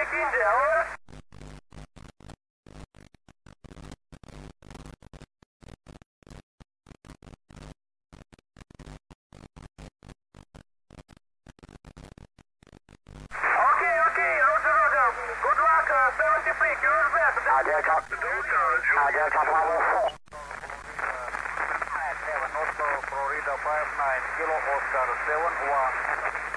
Repeat India, over. Okay, roger. Good luck, 73, cruise back. Delta 504. 7 Oslo, Florida 59, Kilo Oscar 71.